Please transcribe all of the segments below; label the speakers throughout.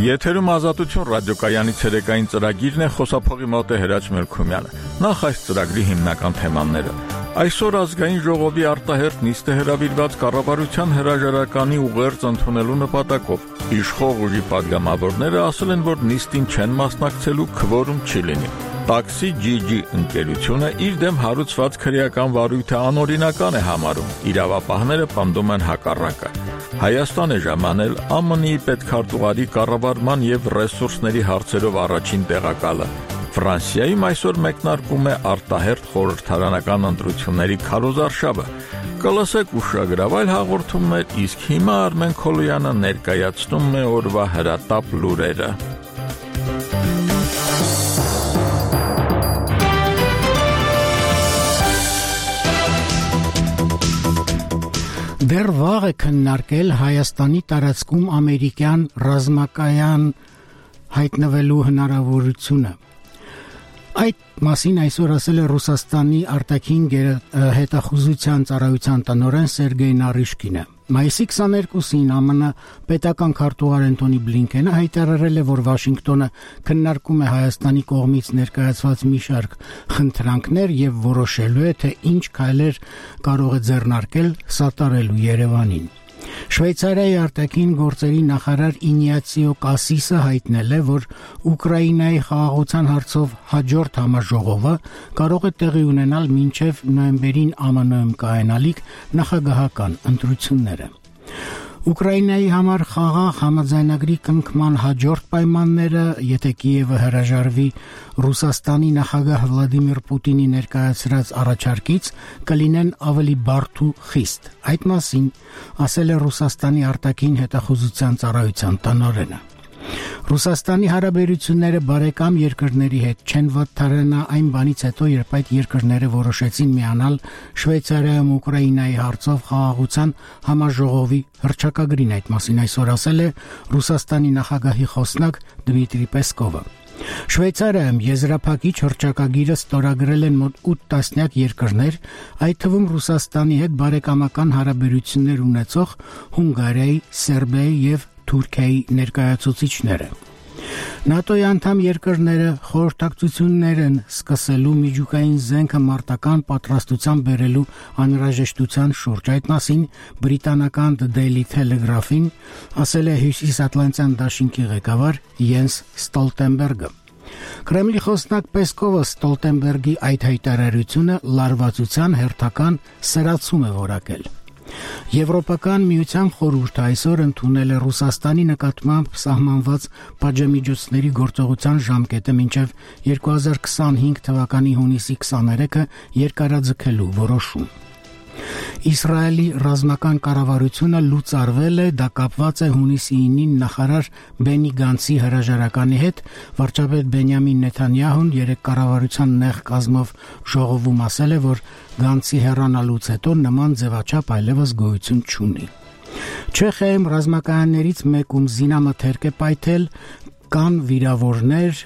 Speaker 1: Եթերում ազատություն ռադիոկայանի ցերեկային ծրագիրն է, խոսափողի մոտ է Հրաչ Մելքումյանը։ Նախ այս ծրագրի հիմնական թեմաները։ Այսօր ազգային ժողովի արտահերթ նիստ է հրավիրված կառավարության հրաժարականի ուղերձ ընդունելու նպատակով։ Իշխող ուժի պատգամավորները ասել են, որ նիստին չեն մասնակցելու, քվորում չի լինի։ Տաքսի GG ընկերությունը իր դեմ հարուցված քրեական վարույթը անօրինական է համարում։ Իրավապահները պնդում են հակառակը։ Հայաստան է ժամանել ԱՄՆ-ի պետքարտուղարի կառավարման եւ ռեսուրսների հարցերով առաջին տեղակալը։ Ֆրանսիայում այսօր մեկնարկում է արտահերթ խորհրդարանական ընտրությունների քարոզարշավը։ Կլսեք ուշագրավ հաղորդումներ, իսկ հիմա Արմեն Քոլոյանը ներկայացնում է օրվա հրատապ լուրերը։
Speaker 2: Դեռ վաղ է քննարկել Հայաստանի տարածքում ամերիկյան ռազմակայան հայտնվելու հնարավորությունը։ Այդ մասին այսօր ասել է Ռուսաստանի արտաքին հետախուզության ծառայության տնօրեն Սերգեյ Նարիշկինը։ Մայիսի 22-ին ԱՄՆ պետական քարտուղար Անտոնի Բլինքենը հայտարարել է, որ Վաշինգտոնը քննարկում է Հայաստանի կողմից ներկայացված մի շարք խնդրանքներ եւ որոշելու է, թե ինչ քայլեր կարող է ձեռնարկել սատարելու Երևանին։ Շվեյցարիայի արտաքին գործերի նախարար Ինիացիո Կասիսը հայտնել է, որ Ուկրաինայի խաղաղության հարցով հաջորդ համաժողովը կարող է տեղի ունենալ մինչև նոյեմբերին ԱՄՆ-ում կայանալիք նախագահական ընտրությունները։ Ուկրաինայի համար խաղաղ համաձայնագրի կնքման հաջորդ պայմանները, եթե Կիևը հրաժարվի Ռուսաստանի նախագահ Վլադիմիր Պուտինի ներկայացրած առաջարկից, կլինեն ավելի բարդ ու խիստ։ Այդ մասին ասել է Ռուսաստանի արտաքին հետախուզության ծառայության տնօրենը։ Ռուսաստանի հարաբերությունները բարեկամ երկրների հետ չեն վատթարանա այն բանից հետո, երբ այդ երկրները որոշեցին միանալ Շվեյցարիայում Ուկրաինայի հարցով խաղաղության համաժողովի հռչակագրին։ Այդ մասին այսօր ասել է Ռուսաստանի նախագահի խոսնակ Դմիտրի Պեսկովը։ Շվեյցարիայում եզրափակիչ հռչակագիրը ստորագրել են մոտ 8 տասնյակ երկրներ, այդ թվում Ռուսաստանի հետ բարեկամական հարաբերություններ ունեցող Հունգարիայի, Սերբիայի եւ Թուրքիայի ներկայացուցիչները։ ՆԱՏՕ-ի անդամ երկրները խորհրդակցություններ են սկսելու միջուկային զենքը մարտական պատրաստության բերելու անհրաժեշտության շուրջ։ Այդ մասին բրիտանական The Daily Telegraph-ին ասել է Հյուսիսատլանտյան դաշինքի ղեկավար Յենս Ստոլտենբերգը։ Կրեմլի խոսնակ Պեսկովը Ստոլտենբերգի այդ հայտարարությունը լարվածության հերթական սրացում է որակել։ Եվրոպական միության խորհուրդը այսօր ընդունել է Ռուսաստանի նկատմամբ սահմանված պատժամիջոցների գործողության ժամկետը մինչև 2025 թվականի հունիսի 23-ը երկարաձգելու որոշում։ Իսրայելի ռազմական կառավարությունը լուծարվել է, դա կապված է հունիսի 9-ին նախարար Բենի Գանցի հրաժարականի հետ։ Վարչապետ Բենյամին Նեթանյահուն երեք կառավարության նեղ կազմով ժողովում ասել է, որ Գանցի հեռանալուց հետո նման ձևաչափ այլևս գոյություն չունի։ Չեխիայում ռազմակայաններից մեկում զինամթերք է պայթել, կան վիրավորներ,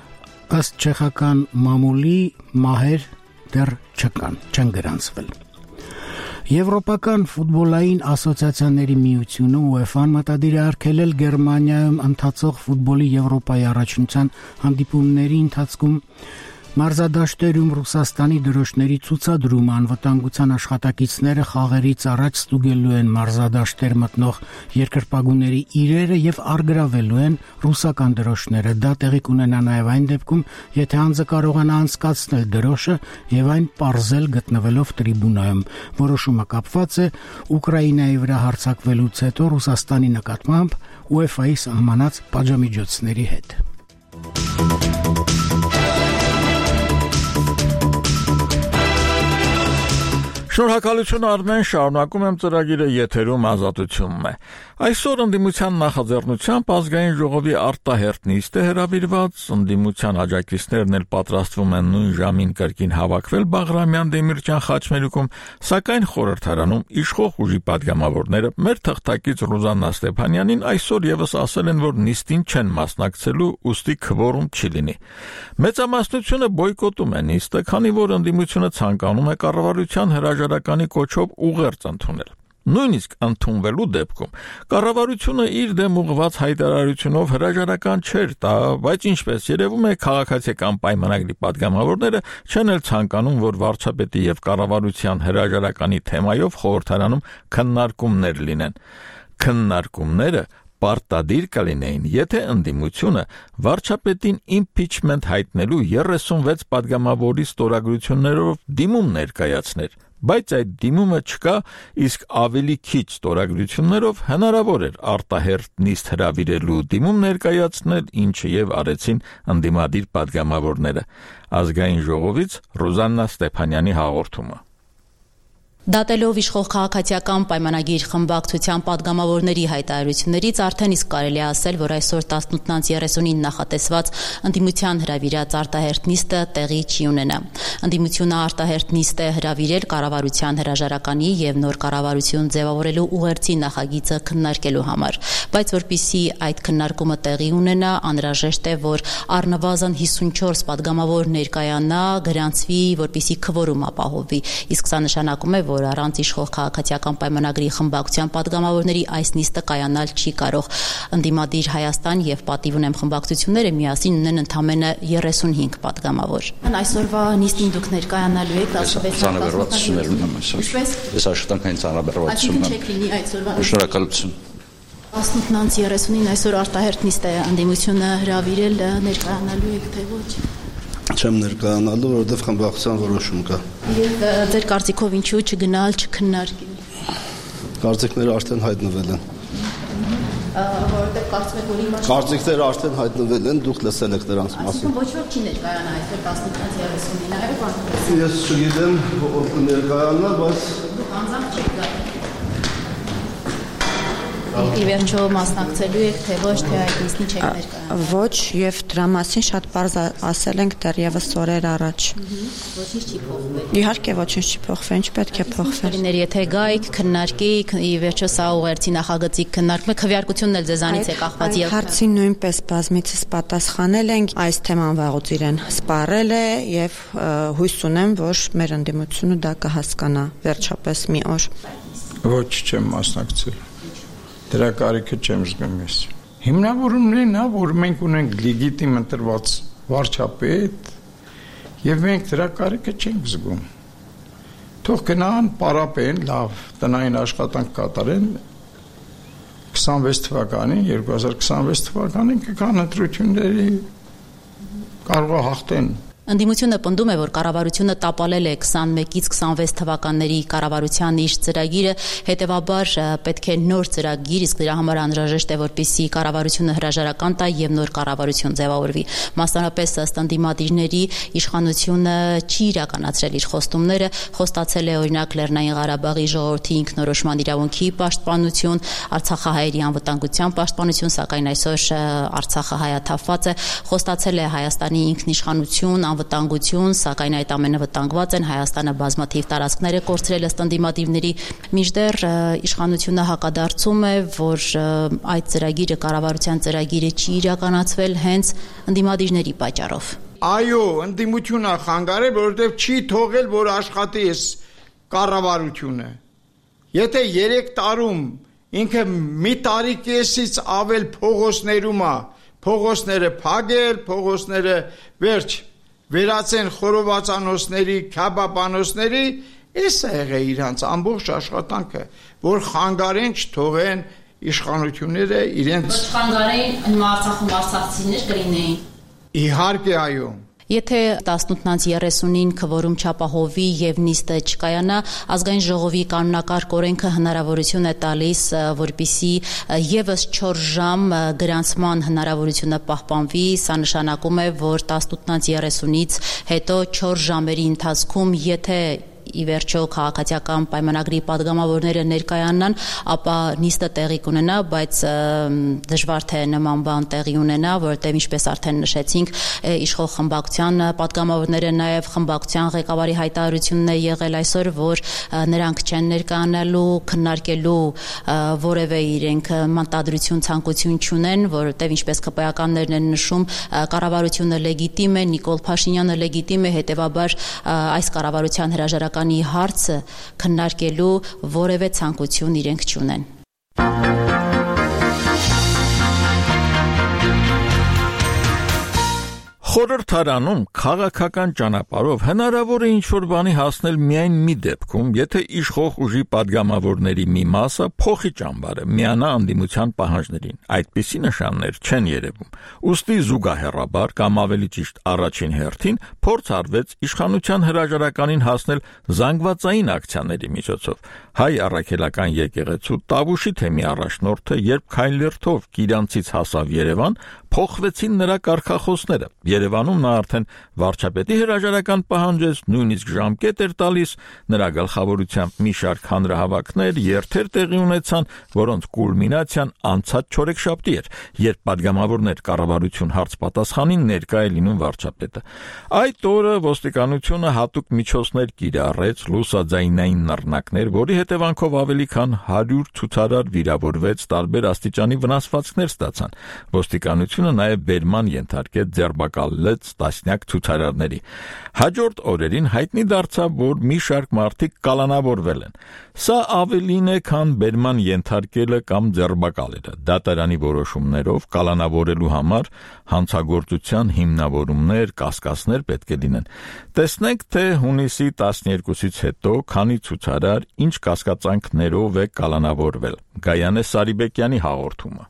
Speaker 2: ըստ չեխական մամուլի մահեր դեռ չեն գրանցվել։ Եվրոպական ֆուտբոլային ասոցիացիաների միությունը UEFA-ն մտադիր է արգելել Գերմանիայում ընթացող ֆուտբոլի Եվրոպայի առաջնության հանդիպումների ընթացքում մարզադաշտերում Ռուսաստանի դրոշների ցուցադրումը, անվտանգության աշխատակիցները խաղերից առաջ ստուգելու են մարզադաշտեր մտնող երկրպագուների իրերը եւ արգրավելու են ռուսական դրոշները։ Դա տեղի կունենա նաեւ այն դեպքում, եթե անձը կարողանա անցկացնել դրոշը եւ այն պարզել գտնվելով տրիբունայում։ Որոշումը կապված է Ուկրաինայի վրա հարձակվելուց հետո Ռուսաստանի նկատմամբ UEFA-ի սահմանած պատժամիջոցների հետ։
Speaker 1: Շնորհակալություն Արմեն, շարունակում եմ ծրագիրը, եթերում ազատությունն է։ Այսօր ընդդիմության նախաձեռնությամբ ազգային ժողովի արտահերթ նիստ է հրավիրված, ընդդիմության աջակիցներն էլ պատրաստվում են նույն ժամին կրկին հավաքվել Բաղրամյան Դեմիրճյան խաչմերուկում, սակայն խորհրդարանում իշխող ուժի պատգամավորները մեր թղթակից Ռուզաննա Ստեփանյանին այսօր եւս ասել են, որ նիստին չեն մասնակցելու, ուստի քվորում չի լինի։ Մեծամասնությունը բոյկոտում է նիստը, քանի որ ընդդիմությունը ցանկանում է կառավարության հրաժարականի կոչով ուղերձ ընդունել։ Նույնիսկ ընդունվելու դեպքում կառավարությունը իր դեմ ուղղված հայտարարությունով հրաժարական չէր տա, բայց ինչպես երևում է, քաղաքացիական պայմանագրի падգամավորները չեն էլ ցանկանում, որ վարչապետի եւ կառավարության հրաժարականի թեմայով խորհրդարանում քննարկումներ լինեն։ Քննարկումները պարտադիր կլինեին, եթե ընդդիմությունը վարչապետին իմպիչմենտ հայտնելու 36 падգամավորի ստորագրություններով դիմում ներկայացներ, բայց այդ դիմումը չկա, իսկ ավելի քիչ ստորագրություններով հնարավոր էր արտահերթ նիստ հրավիրելու դիմում ներկայացնել, ինչը եւ արեցին ընդդիմադիր падգամավորները։ Ազգային ժողովից Ռոզաննա Ստեփանյանի հաղորդումը։
Speaker 3: Դատելով իշխող քաղաքացիական պայմանագիր խմբակցության падգամավորների հայտարարություններից արդեն իսկ կարելի է ասել, որ այսօր 18:39 նախատեսված ընդդիմության հրավիրած արտահերթ նիստը տեղի չի ունենա։ Ընդդիմությունը արտահերթ նիստ է հրավիրել կառավարության հրաժարականի եւ նոր կառավարություն ձևավորելու ուղերձի նախագիծը քննարկելու համար, բայց որpիսի այդ քննարկումը տեղի ունենա, անհրաժեշտ է, որ առնվազն 54 падգամավոր ներկայանա, գրանցվի, որpիսի քվորում ապահովվի, իսկ սա նշանակում է, որ առանց իշխող քաղաքացիական պայմանագրի խմբակցության падգամավորների այս նիստը կայանալ չի կարող։ Ընդդիմադիր Հայաստան եւ Պատիվ ունեմ խմբակցությունները միասին ունեն ընդամենը 35 падգամավոր։ Այսօրվա նիստին դուք ներկայանալու եք 16-ին։ Ինչպես։
Speaker 4: Ես աշխատանքային ծանրաբեռնվածություն եմ։ Շնորհակալություն։
Speaker 3: 18:39-ին այսօր արտահերթ նիստ է ընդդիմությունը հրավիրել, ներկայանալու եք թե ոչ։
Speaker 4: Չեմ ներկայանալու, որովհետև խմբակցության որոշում կա։
Speaker 3: Եվ ձեր կարծիքով ինչու չգնալ, չքննարկել։
Speaker 4: Կարծիքները արդեն հայտնվել են։
Speaker 3: Որովհետև կարծում եք, որ հիմա
Speaker 4: Կարծիքները արդեն հայտնվել են, դուք լսել եք դրանց մասին։
Speaker 3: Ոչ ոք չի ներկայանա այսօր 18:39-ին, այո,
Speaker 4: Ես չգիտեմ, ով կներկայանա, բայց
Speaker 3: դուք անձամբ չեք գա։ Ի վերջո մասնակցելու եք, թե ոչ, թե այդ նիստին չեք ներկայանա։
Speaker 5: Ոչ, եւ դրա մասին շատ պարզ ասել ենք դեռևս օրեր առաջ։
Speaker 3: Ոչինչ չի փոխվել։
Speaker 5: Իհարկե ոչինչ չի փոխվել, ինչ պետք է փոխվեր։
Speaker 3: Եթե գայիք, քննարկեիք, ի վերջո սա ուղերձի նախագծի քննարկումը, քվեարկությունն էլ ձեզանից է կախված եւ
Speaker 5: հարցին նույնպես բազմիցս պատասխանել ենք, այս թեման վաղուց իրեն սպառել է եւ հույս ունեմ, որ մեր ընդդիմությունը դա կհասկանա վերջապես մի օր։
Speaker 6: Ոչ, չեմ մասնակցել։ Դրա կարիքը չեմ զգում ես։ Հիմնավորումն է նա, որ մենք ունենք լեգիտիմ ընտրված վարչապետ եւ մենք դրա կարիքը չենք զգում։ Թող գնան, պարապեն, լավ, տնային աշխատանք կատարեն 26 թվականին, 2026 թվականին կգան ընտրությունների կարող է հաղթեն։
Speaker 3: Ընդդիմությունը պնդում է, որ կառավարությունը տապալել է 21-ից 26 թվականների կառավարության իր ծրագիրը, հետևաբար պետք է նոր ծրագիր, իսկ դրա համար անհրաժեշտ է, որպեսզի կառավարությունը հրաժարական տա եւ նոր կառավարություն ձևավորվի։ Մասնավորապես ըստ ընդդիմադիրների իշխանությունը չի իրականացրել իր խոստումները, խոստացել է օրինակ Լեռնային Ղարաբաղի ժողովրդի ինքնորոշման իրավունքի պաշտպանություն, Արցախահայերի անվտանգության պաշտպանություն, սակայն այսօր Արցախը հայաթափված է, խոստացել է Հայաստանի ինքնիշխանություն, անվտանգություն, սակայն այդ ամենը վտանգված են, Հայաստանը բազմաթիվ տարածքներ է կորցրել ըստ ընդդիմադիրների, մինչդեռ իշխանությունը հակադարձում է, որ այդ ծրագիրը, կառավարության ծրագիրը չի իրականացվել հենց ընդդիմադիրների պատճառով։
Speaker 6: Այո, ընդդիմությունը խանգարել, որովհետև չի թողել, որ աշխատի այս կառավարությունը։ Եթե 3 տարում ինքը մի տարի կեսից ավել փողոցներում է, փողոցները փակել, փողոցները վերջ վերածեն խորովածանոցների, քաբաբանոցների, էս է եղել իրանց ամբողջ աշխատանքը, որ խանգարեն չթողեն իշխանությունները իրենց
Speaker 3: Խանգարեն հիմա Արցախում արցախցիներ կլինեին։
Speaker 6: Իհարկե այո։
Speaker 3: Եթե 18:30-ին քվորում չապահովվի եւ նիստը չկայանա, ազգային ժողովի կանոնակարգ օրենքը հնարավորություն է տալիս, որպիսի եւս 4 ժամ գրանցման հնարավորությունը պահպանվի, սա նշանակում է, որ 18:30-ից հետո 4 ժամերի ընթացքում, եթե ի վերջո քաղաքացիական պայմանագրի падգամավորները ներկայանան, ապա նիստը տեղի կունենա, բայց դժվար թե նման բան տեղի ունենա, որովհետև ինչպես արդեն նշեցինք, իշխող խմբակցության падգամավորները նաև խմբակցության ղեկավարի հայտարարությունն է եղել այսօր, որ նրանք չեն ներկայանալու, քննարկելու որևէ իրենք մտադրություն, ցանկություն չունեն, որովհետև ինչպես ԿՊ-ականներն են նշում, կառավարությունը լեգիտիմ է, Նիկոլ Փաշինյանը լեգիտիմ է, հետևաբար այս կառավարության հրաժարական հրաժարականի հարցը քննարկելու որևէ ցանկություն իրենք չունեն։
Speaker 1: Խորհրդարանում քաղաքական ճանապարհով հնարավոր է ինչ-որ բանի հասնել միայն մի դեպքում, եթե իշխող ուժի падգամավորների մի մասը փոխի ճամբարը, միանա անդիմության պահանջներին։ Այդպիսի նշաններ չեն երևում։ Ուստի զուգահեռաբար կամ ավելի ճիշտ առաջին հերթին փորձ արվեց իշխանության հրաժարականին հասնել զանգվածային ակցիաների միջոցով։ Հայ առաքելական եկեղեցու Տավուշի թեմի առաջնորդը, երբ քայլերթով Կիրանցից հասավ Երևան, փոխվեցին նրա կարգախոսները։ Երևանում նա արդեն վարչապետի հրաժարական պահանջեց, նույնիսկ ժամկետ էր տալիս, նրա գլխավորությամբ մի շարք հանրահավաքներ, երթեր տեղի ունեցան, որոնց կուլմինացիան անցած չորեքշաբթի էր, երբ падգամավորներ կառավարություն հարց պատասխանին ներկա է լինում վարչապետը։ Այդ օրը ոստիկանությունը հատուկ միջոցներ կիրառեց, լուսաձայնային նռնակներ, որի հետևանքով ավելի քան 100 ցուցարար վիրավորվեց, տարբեր աստիճանի վնասվածքներ ստացան։ Ոստիկանությունը նաև բերման ենթարկեց, ձերբակալեց տասնյակ ցուցարարների։ Հաջորդ օրերին հայտնի դարձավ, որ մի շարք մարդիկ կալանավորվել են։ Սա ավելին է, քան բերման ենթարկելը կամ ձերբակալելը։ Դատարանի որոշումներով կալանավորելու համար հանցագործության հիմնավորումներ, կասկածներ պետք է լինեն։ Տեսնենք, թե հունիսի 12-ից հետո քանի ցուցարար ինչ կասկածանքներով է կալանավորվել։ Գայանե Սարիբեկյանի հաղորդումը։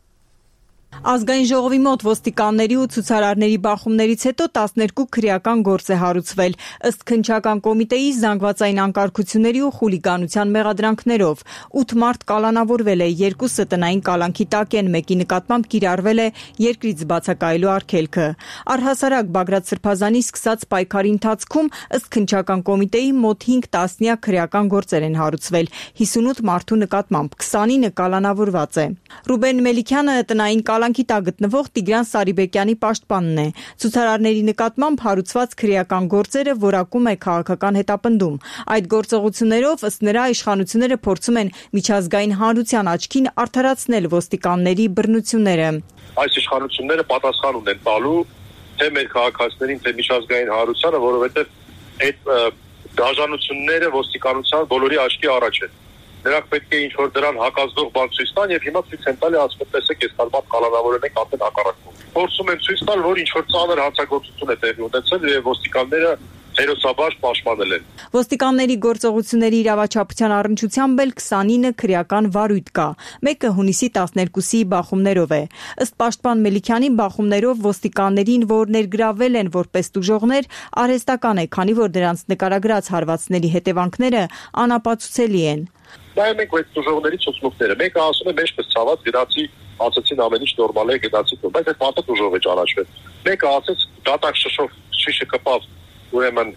Speaker 7: Ազգային ժողովի մոտ ոստիկանների ու ցուցարարների բախումներից հետո 12 քրեական գործ է հարուցվել, ըստ քննչական կոմիտեի զանգվածային անկարգությունների ու խուլիգանության մեղադրանքներով։ 8 մարդ կալանավորվել է, 2-ը տնային կալանքի տակ են, մեկի նկատմամբ կիրառվել է երկրից բացակայելու արգելքը։ Առհասարակ Բագրատ Սրբազանի սկսած պայքարի ընթացքում, ըստ քննչական կոմիտեի, մոտ 5 տասնյակ քրեական գործեր են հարուցվել, 58 մարդու նկատմամբ, 29-ը կալանավորված է։ Ռուբեն Մելիքյանը տնային կալանքի տակ գտնվող Տիգրան Սարիբեկյանի պաշտպանն է։ Ցուցարարների նկատմամբ հարուցված քրեական գործերը որակում է քաղաքական հետապնդում։ Այդ գործողություններով ըստ նրա իշխանությունները փորձում են միջազգային հանրության աչքին արդարացնել ոստիկանների բռնությունները։
Speaker 8: Այս իշխանությունները պատասխան ունեն տալու թե մեր քաղաքացիներին, թե միջազգային հանրությանը, որովհետև այդ դաժանությունները ոստիկանության բոլորի աչքի առաջ են։ Նրանք պետք է ինչ-որ դրան հակազդող բան ցույց տան եւ հիմա ցույց են տալի, ասում տեսեք, այս կալմատ կալանավորել ենք արդեն հակառակում։ Փորձում են ցույց տալ, որ ինչ-որ ծանր հանցագործություն է տեղի ունեցել եւ ոստիկանները հերոսաբար պաշտպանել են։
Speaker 7: Ոստիկանների գործողությունների իրավաչափության առնչությամբ էլ 29 քրեական վարույթ կա, մեկը հունիսի 12-ի բախումներով է։ Ըստ պաշտպան Մելիքյանի, բախումներով ոստիկաններին, որ ներգրավել են որպես տուժողներ, արհեստական է, քանի որ դրանց նկարագրած հարվածների հետևանքները անապացուցելի են։
Speaker 8: Նայում ենք այդ տուժողների ցուցմունքները։ Մեկը ասում է մեջպես ցաված գնացի, ասացին ամեն ինչ նորմալ է, գնացի, բայց այդ մարդը տուժող է ճանաչվել։ Մեկը ասեց դատակ շշով շիշը կպավ, ուրեմն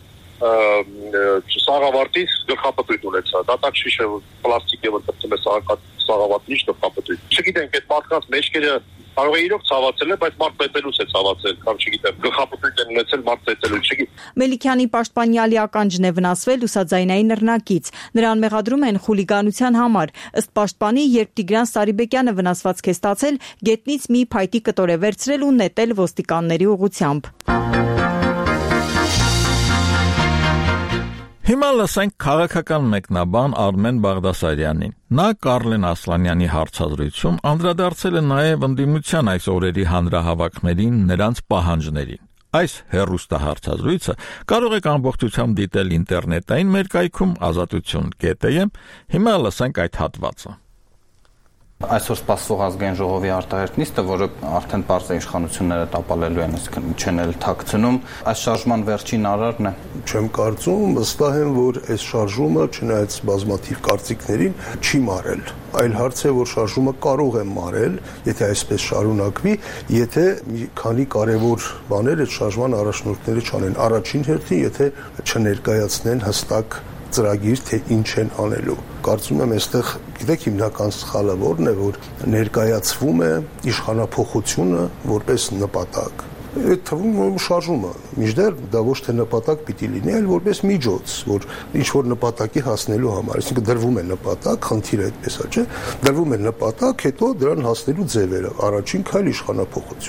Speaker 8: սաղավարտից գլխապտույտ ունեցա։ Դատակ շիշը պլաստիկ է, որ տրտում է սաղավարտից գլխապտույտ։ Չգիտենք այդ մարդկանց մեջքերը կարող է իրոք ցավացել է, բայց մարդ պետելուց է ցավացել, կամ չգիտեմ, գլխապտույտ են ունեցել մարդ պետելուց, չգիտեմ։
Speaker 7: Մելիքյանի պաշտպանյալի ականջն է վնասվել լուսաձայնային նռնակից։ Նրան մեղադրում են խուլիգանության համար։ Ըստ պաշտպանի, երբ Տիգրան Սարիբեկյանը վնասվածք է ստացել, գետնից մի փայտի կտոր է վերցրել ու նետել ոստիկանների ուղղությամբ։
Speaker 1: Հիմա լսենք քաղաքական մեկնաբան Արմեն Բաղդասարյանին։ Նա Կարլեն Ասլանյանի հարցազրույցում անդրադարձել է նաև ընդդիմության այս օրերի հանրահավաքներին, նրանց պահանջներին։ Այս հեռուստահարցազրույցը կարող եք ամբողջությամբ դիտել ինտերնետային մեր կայքում azatutun.am։ Հիմա լսենք այդ հատվածը։
Speaker 9: Այսօր սպասվող ազգային ժողովի արտահերտ նիստը, որը արդեն պարզ է իշխանությունները տապալելու են, այսինքն չեն էլ թաքցնում, այս շարժման վերջին արարն է։
Speaker 10: Չեմ կարծում, վստահ եմ, որ այս շարժումը, չնայած բազմաթիվ կարծիքներին, չի մարել։ Այլ հարց է, որ շարժումը կարող է մարել, եթե այսպես շարունակվի, եթե մի քանի կարևոր բաներ այդ շարժման առաջնորդները չանեն։ Առաջին հերթին, եթե չներկայացնեն հստակ ծրագիր, թե ինչ են անելու։ Կարծում եմ, այստեղ գիտեք հիմնական սխալը որն է, որ ներկայացվում է իշխանափոխությունը որպես նպատակ։ Այդ թվում շարժումը, մինչդեռ դա ոչ թե նպատակ պիտի լինի, այլ որպես միջոց, որ ինչ-որ նպատակի հասնելու համար, այսինքն դրվում է նպատակ, խնդիրը այդպես է, չէ՞, դրվում է նպատակ, հետո դրան հասնելու ձևերը, առաջին քայլ իշխանափոխություն։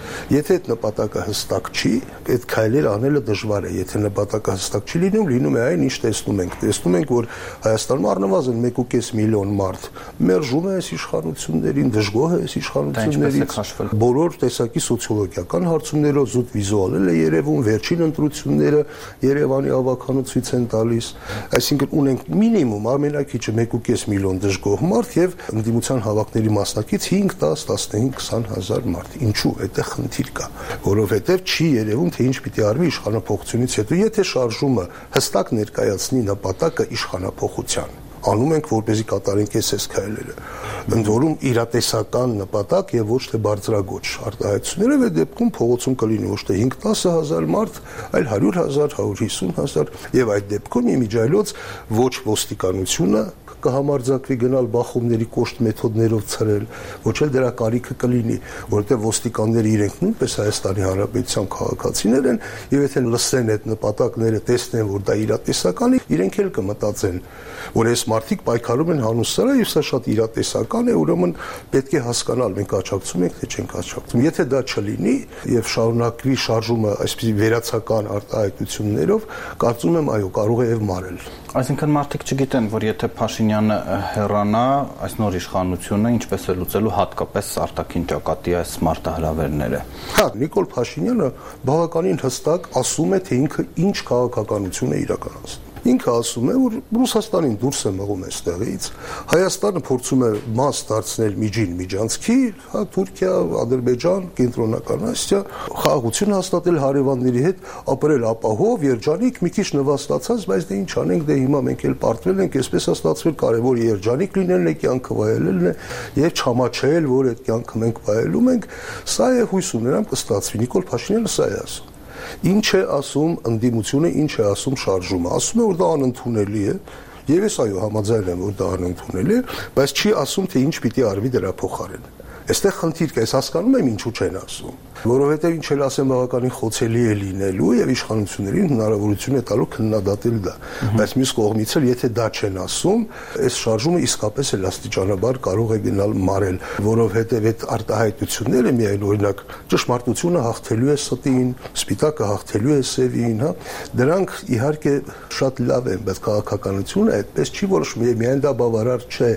Speaker 10: Եթե այդ նպատակը հստակ չի, այդ քայլեր անելը դժվար է։ Եթե նպատակը հստակ չի լինում է այն, ինչ տեսնում ենք։ Տեսնում ենք, որ Հայաստանում առնվազն 1.5 միլիոն մարդ մերժում է այս իշխանություններին, դժգոհ է այս իշխանություններից։ Բոլոր տեսակի սոցիոլոգիական հարցումներով զուտ վիզուալ է երևում, վերջին ընտրությունները Երևանի ավականացույց են տալիս։ Այսինքն ունենք մինիմում ամենակիչը 1.5 միլիոն դժգոհ մարդ եւ ընդդիմության հավաքների մասնակից 5, 10, 15, 20 հազար մարդ։ Ինչու՞։ Այդտեղ խնդիր կա, որովհետեւ չի երևում, թե ինչ պիտի արվի իշխանափոխությունից հետո, եթե շարժումը հստակ ներկայացնի նպատակը իշխանափոխության։ Անում ենք, որպեսզի կատարենք այս քայլերը։ Ընդ որում իրատեսական նպատակ եւ ոչ թե բարձրագոչ արտահայտությունները, այդ դեպքում փողոցում կլինի ոչ թե 5-10 հազար մարդ, այլ 100,000, 150,000 եւ այդ դեպքում իմիջիայլոց ոչ ոստիկանությունը կհամարձակվի գնալ բախումների կոշտ մեթոդներով ցրել, ոչ էլ դրա կարիքը կլինի, որովհետեւ ոստիկանները իրենք նույնպես Հայաստանի Հանրապետության քաղաքացիներ են եւ եթե լսեն այդ նպատակները, տեսնեն, որ դա իրատեսական է, իրենք էլ կմտածեն, որ այս մարդիկ պայքարում են հանուն սրա եւ սա շատ իրատեսական է, ուրեմն պետք է հասկանալ մենք աջակցում ենք, թե չենք աջակցում։ Եթե դա չլինի եւ շարունակվի շարժումը այսպիսի վերացական արտահայտություններով, կարծում եմ այո, կարող է եւ մարել։
Speaker 9: Այսինքն մարդիկ չգիտեն, որ եթե Փաշինյանը հեռանա, այս նոր իշխանությունը ինչպես է լուծելու հատկապես արտաքին ճակատի այս մարտահրավերները։
Speaker 10: Հա, Նիկոլ Փաշինյանը բավականին հստակ ասում է, թե ինքը ինչ քաղաքականություն է իրականացնում։ Ինքը ասում է, որ Ռուսաստանին դուրս է մղում այստեղից, Հայաստանը փորձում է մաս դարձնել միջին միջանցքի, հա, Թուրքիա, Ադրբեջան, Կենտրոնական Ասիա, խաղաղություն հաստատել հարևանների հետ, ապրել ապահով, երջանիկ, մի քիչ նվաստացած, բայց դե ինչ անենք, դե հիմա մենք էլ պարտվել ենք, այսպես է ստացվել, կարևոր երջանիկ լինելն է, կյանքը վայելելն է եւ չհամաչայել, որ այդ կյանքը մենք վայելում ենք, սա է հույս ունենամ կստացվի։ Նիկոլ Փաշինյանը սա է ասում։ Ինչ է ասում ընդդիմությունը, ինչ է ասում շարժումը։ Ասում է, որ դա անընդունելի է, եւ ես այո համաձայն եմ, որ դա անընդունելի է, բայց չի ասում, թե ինչ պիտի արվի դրա փոխարեն։ Այստեղ խնդիր կա, ես հասկանում եմ ինչու չեն ասում, որովհետեւ ինչ էլ ասեմ բավականին խոցելի է լինելու եւ իշխանություններին հնարավորություն է տալու քննադատել դա, բայց մյուս կողմից էլ եթե դա չեն ասում, այս շարժումը իսկապես էլ աստիճանաբար կարող է գնալ մարել, որովհետեւ այդ արտահայտությունները միայն օրինակ ճշմարտությունը հաղթելու է ստին, սպիտակը հաղթելու է սևին, հա, դրանք իհարկե շատ լավ են, բայց քաղաքականությունը այդպես չի որոշվում եւ միայն դա բավարար չէ։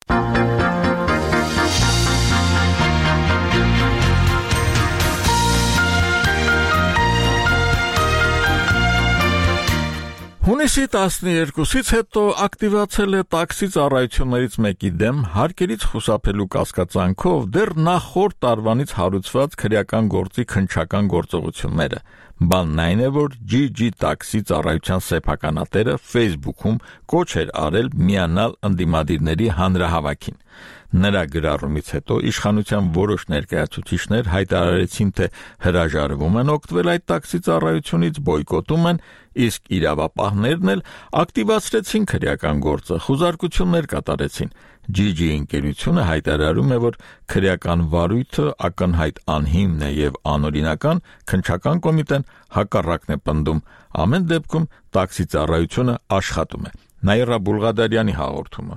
Speaker 1: Հունիսի 12-ից հետո ակտիվացել է տաքսի ծառայություններից մեկի դեմ հարկերից խուսափելու կասկածանքով դեռ նախորդ տարվանից հարուցված քրեական գործի քննչական գործողությունները։ Բանն այն է, որ GG տաքսի ծառայության սեփականատերը Facebook-ում կոչ էր արել միանալ ընդդիմադիրների հանրահավաքին։ Նրա գրառումից հետո իշխանության որոշ ներկայացուցիչներ հայտարարեցին, թե հրաժարվում են օգտվել այդ տաքսի ծառայությունից, բոյկոտում են, իսկ իրավապահներն էլ ակտիվացրեցին քրեական գործը, խուզարկություններ կատարեցին։ GG ընկերությունը հայտարարում է, որ քրեական վարույթը ակնհայտ անհիմն է եւ անօրինական, քննչական կոմիտեն հակառակն է պնդում։ Ամեն դեպքում տաքսի ծառայությունը աշխատում է։ Նաիրա Բուլղադարյանի հաղորդումը։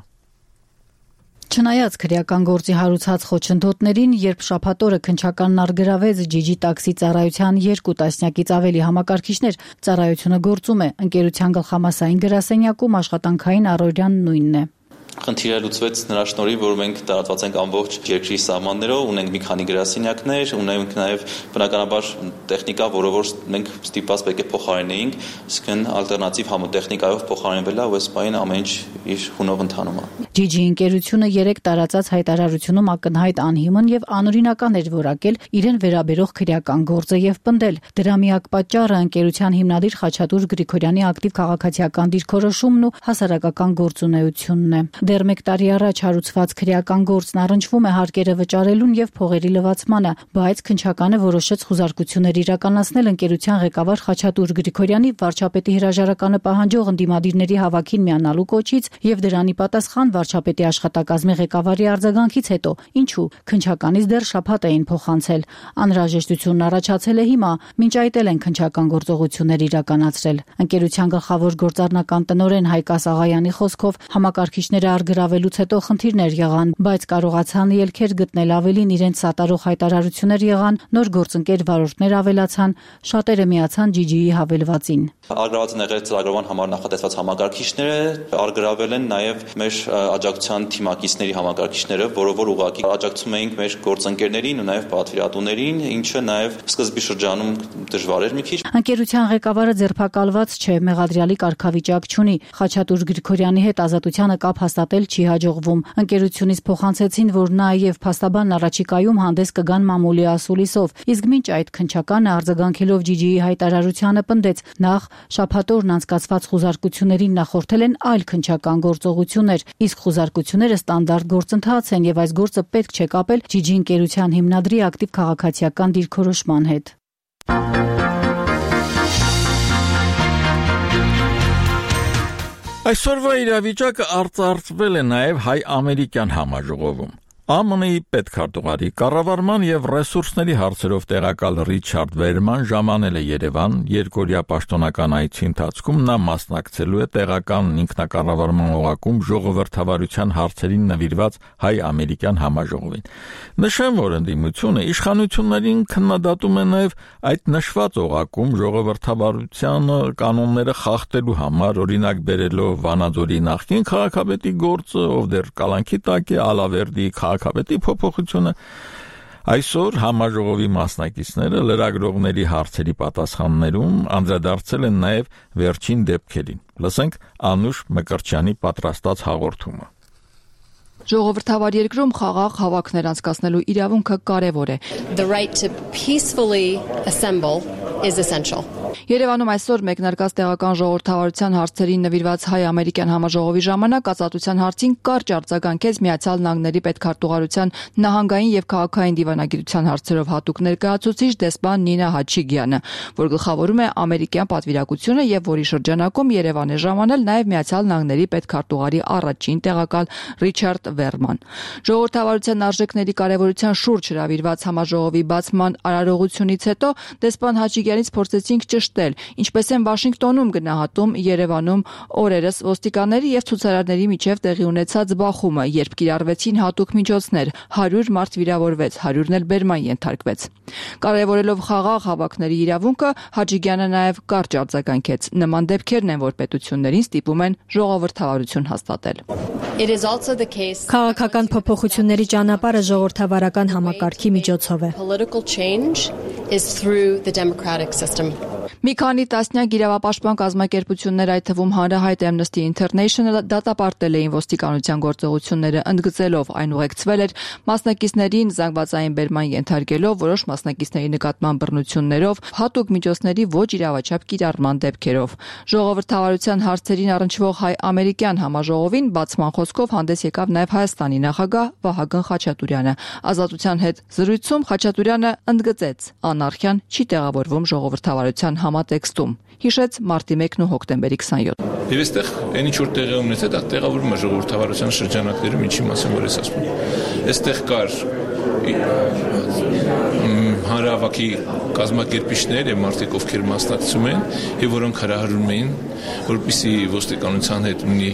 Speaker 11: Չնայած քրեական գործի հարուցած խոչընդոտներին, երբ շաբաթ օրը քննչականն առգրավեց GG տաքսի ծառայության 2 տասնյակից ավելի համակարգիչներ, ծառայությունը գործում է։ Ընկերության գլխամասային գրասենյակում աշխատանքային առօրյան նույնն է։
Speaker 12: Խնդիրը լուծվեց նրա շնորհիվ, որ մենք տարածված ենք ամբողջ երկրի սահմաններով, ունենք մի քանի գրասենյակներ, ունենք նաև բնականաբար տեխնիկա, որը որ մենք ստիպված պետք է փոխարինեինք, այսինքն ալտերնատիվ համոտեխնիկայով փոխարինվել է, ու այս պահին ամեն ինչ իր հունով ընթանում է։
Speaker 11: GG ընկերությունը 3 տարածած հայտարարությունում ակնհայտ անհիմն եւ անօրինական էր որակել իրեն վերաբերող քրեական գործը եւ պնդել։ Դրա միակ պատճառը ընկերության հիմնադիր Խաչատուր Գրիգորյանի ակտիվ քաղաքացիական դիրքորոշումն ու հասարակական գործունեությունն է։ Դեռ 1 տարի առաջ հարուցված քրեական գործն առնչվում է հարկերը վճարելուն եւ փողերի լվացմանը, բայց քննչականը որոշեց խուզարկություններ իրականացնել ընկերության ղեկավար Խաչատուր Գրիգորյանի վարչապետի հրաժարականը պահանջող ընդդիմադիրների հավաքին միանալու կոչից եւ դրանի պատասխան վարչապետի աշխատակազմի ղեկավարի արձագանքից հետո, ինչու քննչականից դեռ շաբաթ էին փոխանցել։ Անհրաժեշտությունն առաջացել է հիմա, մինչ այդ էլ են քննչական գործողություններ իրականացրել։ Ընկերության գլխավոր գործառնական տնօրեն Հայկ Ասաղայանի խոսքով համակարգիչները առգրավելուց հետո խնդիրներ եղան, բայց կարողացան ելքեր գտնել ավելին, իրենց սատարող հայտարարություններ եղան, նոր գործընկեր վարորդներ ավելացան, շատերը միացան GG-ի հավելվածին։
Speaker 12: Առգրաված են եղել ծրագրման համար նախատեսված համակարգիչները, առգրավել են նաև մեր աջակցության թիմակիցների համակարգիչները, որով որ ուղղակի աջակցում էինք մեր գործընկերներին ու նաև պատվիրատուներին, ինչը նաև սկզբի շրջանում դժվար էր մի քիչ։
Speaker 11: Ընկերության ղեկավարը ձերբակալված չէ, մեղադրյալի կարգավիճակ չունի։ Խաչատուր Գրիգորյանի հետ Ազատությանը կապ հաստատել չի հաջողվում։ Ընկերությունից փոխանցեցին, որ նա եւ փաստաբանն առաջիկայում հանդես կգան մամուլի ասուլիսով, իսկ մինչ այդ քննչականը արձագանքելով GG-ի հայտարարությանը պնդեց, նախ շաբաթօրն անցկացված խուզարկություններին նախորդել են այլ քննչական գործողություններ, իսկ խուզարկությունները ստանդարտ գործընթաց են եւ այս գործը պետք չէ կապել GG ընկերության հիմնադրի ակտիվ քաղաքացիական դիրքորոշման հետ։
Speaker 1: Այսօրվա իրավիճակը արծարծվել է նաև հայ-ամերիկյան համաժողովում։ ԱՄՆ-ի պետքարտուղարի կառավարման եւ ռեսուրսների հարցերով տեղակալ Ռիչարդ Վերման ժամանել է Երևան, երկօրյա պաշտոնական այցի ընթացքում նա մասնակցելու է տեղական ինքնակառավարման օղակում ժողովրդավարության հարցերին նվիրված հայ-ամերիկյան համաժողովին։ Նշեմ, որ ընդդիմությունը իշխանություններին քննադատում է նաև այդ նշված օղակում ժողովրդավարության կանոնները խախտելու համար, օրինակ բերելով Վանաձորի նախկին քաղաքապետի գործը, ով դեռ կալանքի տակ է, Ալավերդի քաղաքապետի փոփոխությունը։ Այսօր համաժողովի մասնակիցները լրագրողների հարցերի պատասխաններում անդրադարձել են նաև վերջին դեպքերին։ Լսենք Անուշ Մկրտչյանի պատրաստած հաղորդումը։
Speaker 13: Ժողովրդավար երկրում խաղաղ հավաքներ անցկացնելու իրավունքը կարևոր է։
Speaker 14: The right to peacefully assemble is essential.
Speaker 13: Երևանում այսօր մեկնարկած տեղական ժողովրդավարության հարցերին նվիրված հայ-ամերիկյան համաժողովի ժամանակ ազատության հարցին կարճ արձագանքեց Միացյալ Նահանգների պետքարտուղարության նահանգային եւ քաղաքային դիվանագիտության հարցերով հատուկ ներկայացուցիչ դեսպան Նինա Հաչիգյանը, որ գլխավորում է ամերիկյան պատվիրակությունը եւ որի շրջանակում Երևան է ժամանել նաեւ Միացյալ Նահանգների պետքարտուղարի առաջին տեղակալ Ռիչարդ Վերման։ Ժողովրդավարության արժեքների կարևորության շուրջ հրավիրված համաժողովի բացման արարողությունից հետո դեսպան Հաչիգյանից փորձեցինք ճշտել, ինչպես են Վաշինգտոնում գնահատում Երևանում օրերս ոստիկանների եւ ցուցարարների միջև տեղի ունեցած բախումը, երբ կիրառվեցին հատուկ միջոցներ, 100 մարդ վիրավորվեց, 100-ն էլ բերման ենթարկվեց։ Կարևորելով խաղաղ հավաքների իրավունքը, Հաչիգյանը նաեւ կարճ արձագանքեց։ Նման դեպքերն են, որ պետություններին ստիպում են ժողովրդավարություն հաստատել։
Speaker 15: Քաղաքական փոփոխությունների ճանապարհը ժողովրդավարական համակարգի միջոցով է։
Speaker 13: Մի քանի տասնյակ իրավապաշտպան կազմակերպություններ, այդ թվում հանրահայտ Amnesty International, դատապարտել էին ոստիկանության գործողությունները, ընդգծելով այն ուղեկցվել էր մասնակիցներին զանգվածային բերման ենթարկելով, որոշ մասնակիցների նկատմամբ բռնություններով, հատուկ միջոցների ոչ իրավաչափ կիրառման դեպքերով։ Ժողովրդավարության հարցերին առնչվող հայ-ամերիկյան համաժողովին բացման խոսքով հանդես եկավ նաև Հայաստանի նախագահ Վահագն Խաչատուրյանը։ Ազատության հետ զրույցում Խաչատուրյանը ընդգծեց, անարխիան չի տեղավորվում ժողովրդավարության համատեքստում, հիշեց մարտի 1-ն ու հոկտեմբերի 27։
Speaker 16: Եվ այստեղ այն ինչ որ տեղի ունեցել, դա տեղավորվում է ժողովրդավարության շրջանակներում, ինչի մասին որ ես ասում եմ։ Այստեղ կար հանրահավաքի կազմակերպիչներ եւ մարդիկ, ովքեր մասնակցում են եւ որոնք հրահրում էին, որպեսզի ոստիկանության հետ ունի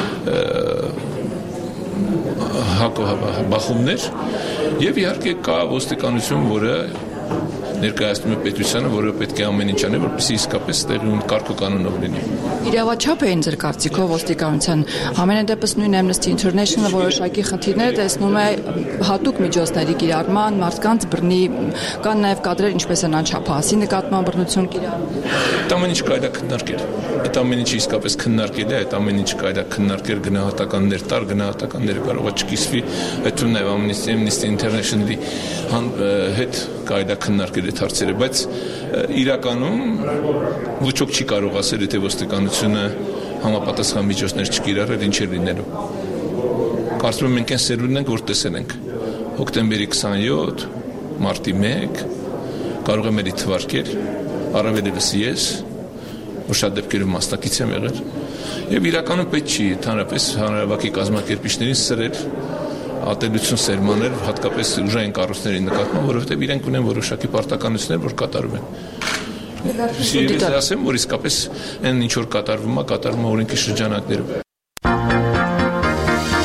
Speaker 16: բախումներ եւ իհարկե կա ոստիկանություն, որը ներկայացնում է պետությանը, որը պետք է ամեն ինչ անի, որպեսզի իսկապես տեղի ունի կարգոկանոնով լինի։
Speaker 13: Իրավաչափ էին ձեր կարծիքով ոստիկանության։ Ամենայն դեպս նույն Amnesty International որոշակի խնդիրները տեսնում է հատուկ միջոցների կիրառման, մարդկանց բռնի, կան նաև կադրեր, ինչպես են անչափահասի նկատմամբ բռնություն կիրառում։
Speaker 16: Այդ ամեն ինչ կարելի է քննարկել։ Այդ ամեն ինչը իսկապես քննարկել է, այդ ամեն ինչը կարելի է քննարկել, գնահատականներ տալ, գնահատականները կարող է չկիսվի, այդ թվում նաև Amnesty International-ի հետ կարելի է քննարկել այդ հարցերը, բայց իրականում ոչ ոք չի կարող ասել, եթե ոստիկանությունը համապատասխան միջոցներ չկիրառել, ինչ է լինելու։ Կարծում եմ մենք այն սերունդն ենք, որ տեսել ենք հոկտեմբերի 27, մարտի 1, կարող եմ էլի թվարկել, առավել ևս ես, որ շատ դեպքերում մասնակից եմ եղել, եւ իրականում պետք չի ընդհանրապես հանրահավաքի կազմակերպիչներին սրել, ատելություն սերմանել, հատկապես ուժային կառույցների նկատմամբ, որովհետեւ իրենք ունեն որոշակի պարտականություններ, որ կատարում են։ Ես ասեմ, որ իսկապես այն ինչ որ կատարվում է օրենքի շրջանակներում։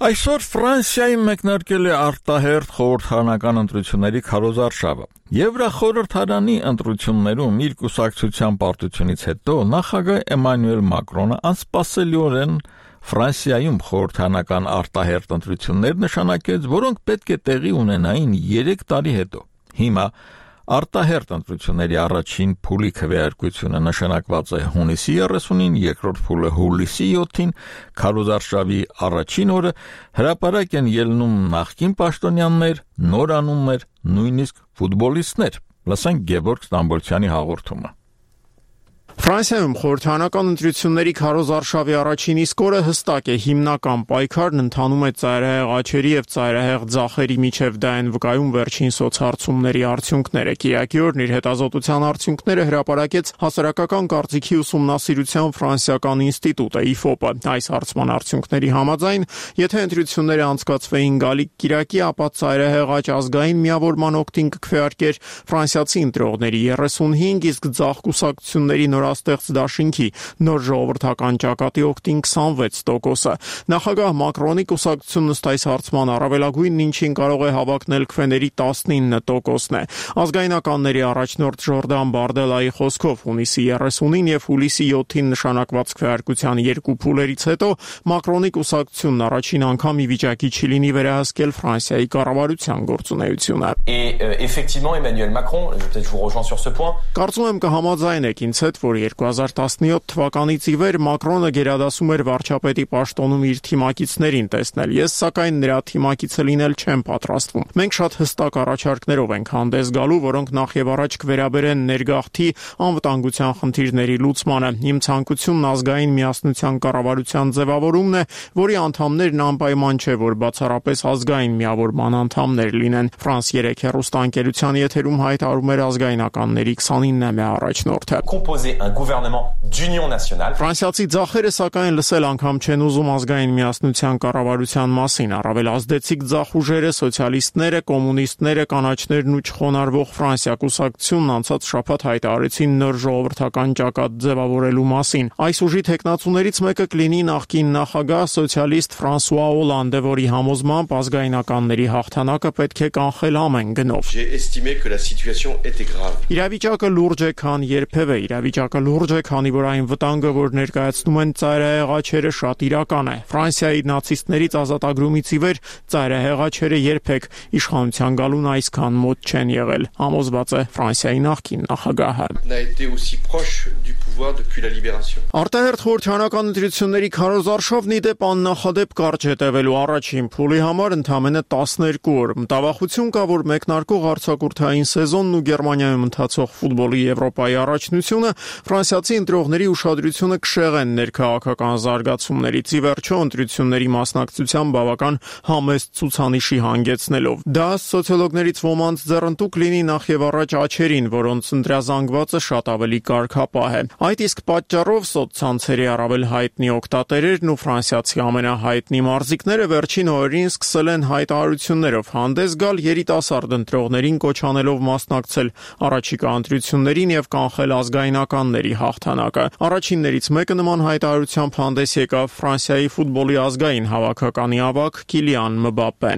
Speaker 1: Այսօր Ֆրանսիայի մեկնարկել է արտահերթ խորհրդարանական ընտրությունների քարոզարշավը։ Եվրախորհրդարանի ընտրություններում իր կուսակցության պարտությունից հետո նախագահ Էմանուել Մակրոնը անսպասելիորեն Ֆրանսիայում խորհրդարանական արտահերթ ընտրություններ նշանակեց, որոնք պետք է տեղի ունենային 3 տարի հետո։ Հիմա արտահերթ ընտրությունների առաջին փուլի քվեարկությունը նշանակված է հունիսի 30-ին, երկրորդ փուլը հուլիսի 7-ին, քարոզարշավի առաջին օրը հրապարակ են ելնում նախկին պաշտոնյաներ, նորանուններ, նույնիսկ ֆուտբոլիստներ։ Լսենք Գևորգ Ստամբոլցյանի հաղորդումը։
Speaker 17: Ֆրանսիայում խորհրդարանական ընտրությունների քարոզարշավի առաջին իսկ օրը հստակ է հիմնական պայքարն ընթանում է ծայրահեղ աչերի եւ ծայրահեղ ձախերի միջև դա են վկայում վերջին սոցհարցումների արդյունքները։ Կիրակի օրն իր հետազոտության արդյունքները հրապարակեց հասարակական կարծիքի ուսումնասիրության ֆրանսիական ինստիտուտը IFOP-ը։ Այս հարցման արդյունքների համաձայն, եթե ընտրությունները անցկացվեին գալիք կիրակի, ապա ծայրահեղ աճ ազգային միավորման օգտին կքվեարկեր ֆրանսիացի ընտրողների 35, իսկ ձախ կուսակցությունների նորաստեղծ դաշինքի նոր ժողովրդական ճակատի օգտին 26%-ը։ Նախագահ Մակրոնի կուսակցությունն ըստ այս հարցման առավելագույնն ինչին կարող է հավակնել քվեների 19%-ն է։ Ազգայնականների առաջնորդ Ժորդան Բարդելայի խոսքով հունիսի 30-ին եւ հուլիսի 7-ին նշանակված քվեարկության 2 փուլերից հետո Մակրոնի կուսակցությունն առաջին անգամ ի վիճակի չի լինի վերահսկել Ֆրանսիայի կառավարության գործունեությունը։
Speaker 18: Effectivement Emmanuel Macron, peut-être je vous rejoins sur ce point.
Speaker 17: Կարծում եմ կհամաձայնեք ինձ հետ, որ 2017 թվականից ի վեր Մակրոնը գերադասում էր վարչապետի պաշտոնում իր թիմակիցներին տեսնել։ Ես սակայն նրա թիմակիցը լինել չեմ պատրաստվում։ Մենք շատ հստակ առաջարկներով ենք հանդես գալու, որոնք նախ եւ առաջ կվերաբերեն ներգաղթի անվտանգության խնդիրների լուծմանը։ Իմ ցանկությունն ազգային միասնության կառավարության ձևավորումն է, որի անդամներն անպայման չէ, որ բացառապես ազգային միավորման անդամներ լինեն։ Ֆրանս 3 հեռուստաընկերության եթերում հայտարարում էր ազգայնականների 29-ը առաջնորդը։
Speaker 18: Un gouvernement d'union nationale.
Speaker 17: Ֆրանսիացի ձախերը սակայն լսել անգամ չեն ուզում ազգային միասնության կառավարության մասին։ Առավել ազդեցիկ ձախ ուժերը, սոցիալիստները, կոմունիստները, կանաչներն ու չխոնարհվող Ֆրանսիա կուսակցությունն անցած շաբաթ հայտարարեցին նոր ժողովրդական ճակատ ձևավորելու մասին։ Այս ուժի տեխնացուներից մեկը կլինի նախկին նախագահ սոցիալիստ Ֆրանսուଆ Օլանդը, որի համոզմամբ ազգայնականների հաղթանակը պետք է կանխել ամեն գնով։
Speaker 18: J'ai estimé que la situation était grave.
Speaker 17: Իրավիճակը լուրջ է, քան երբևէ։ Իրավիճակը լուրջ է, քանի որ այն վտանգը, որ ներկայացնում են ծայրահեղ աչերը, շատ իրական է։ Ֆրանսիայի նացիստներից ազատագրումից ի վեր ծայրահեղ աչերը երբեք իշխանության գալուն այսքան մոտ չեն եղել, համոզված է Ֆրանսիայի նախկին նախագահը։ Արտահերթ խորհրդարանական ընտրությունների քարոզարշավն ի դեպ աննախադեպ կարճ հետևելու առաջին փուլի համար ընդամենը 12 օր։ Մտավախություն կա, որ մեկնարկող արձակուրդային սեզոնն ու Գերմանիայում ընթացող ֆուտբոլի Եվրոպայի առաջնությունը ֆրանսիացի ընտրողների ուշադրությունը կշեղեն ներքաղաքական զարգացումներից ի վերջո ընտրությունների մասնակցության բավական համեստ ցուցանիշի հանգեցնելով։ Դա սոցիոլոգներից ոմանց ձեռնտուք լինի նախ եւ առաջ աչերին, որոնց ընտրազանգվածը շատ ավելի կարգապահ է։ Այդ իսկ պատճառով սոցցանցերի առավել հայտնի օգտատերերն ու ֆրանսիացի ամենահայտնի մարզիկները վերջին օրերին սկսել են հայտարարություններով հանդես գալ երիտասարդ ընտրողներին կոչ անելով մասնակցել առաջիկա ընտրություններին եւ կանխել ազգայնականների հաղթանակը։ Առաջիններից մեկը նման հայտարարությամբ հանդես եկավ Ֆրանսիայի ֆուտբոլի ազգային հավաքականի ավագ Կիլիան Մբապեն։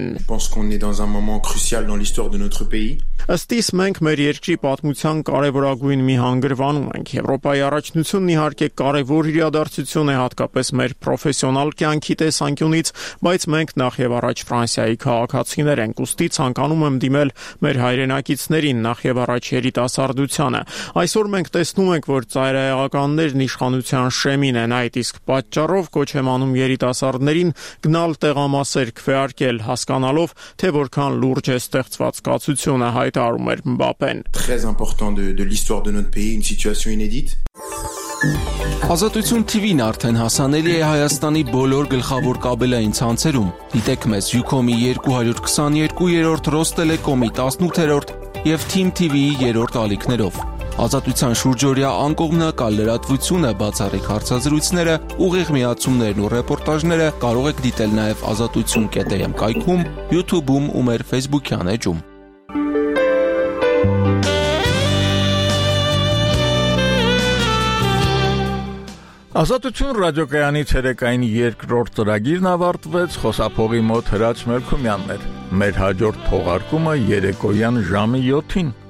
Speaker 17: Ըստ իս մենք մեր երկրի պատմության կարևորագույն մի հանգրվանում ենք։ Եվրոպայի առաջնությունն իհարկե կարևոր իրադարձություն է հատկապես մեր պրոֆեսիոնալ կյանքի տեսանկյունից, բայց մենք նախ եւ առաջ Ֆրանսիայի քաղաքացիներ ենք, ուստի ցանկանում եմ դիմել մեր հայրենակիցներին, նախ եւ առաջ երիտասարդությանը։ Այսօր մենք տեսնում ենք, որ ծայրահեղականներն իշխանության շեմին են, այդ իսկ պատճառով կոչ եմ անում երիտասարդներին գնալ տեղամասեր քվեարկել, հասկանալով, թե որքան լուրջ է ստեղծված կացությունը, հայտարարում էր Մբապեն։
Speaker 19: Très important de l'histoire de notre pays, une situation inédite.
Speaker 20: Ազատություն TV-ն արդեն հասանելի է Հայաստանի բոլոր գլխավոր կաբելային ցանցերում։ Դիտեք մեզ Ucom-ի 222-րդ, Ռոստելեկոմի 18-րդ եւ Team TV-ի 3-րդ ալիքներով։ Ազատության շուրջօրյա անկողմնակալ լրատվությունը, բացառիկ հարցազրույցները, ուղիղ միացումներն ու ռեպորտաժները կարող եք դիտել նաև azatutsun.am կայքում, YouTube-ում ու մեր Facebook-յան էջում։
Speaker 1: Ազատություն ռադիոկայանի ցերեկային երկրորդ ծրագիրն ավարտվեց, խոսափողի մոտ Հրաչ Մելքումյանն էր։ Մեր հաջորդ թողարկումը երեկոյան ժամը 7-ին։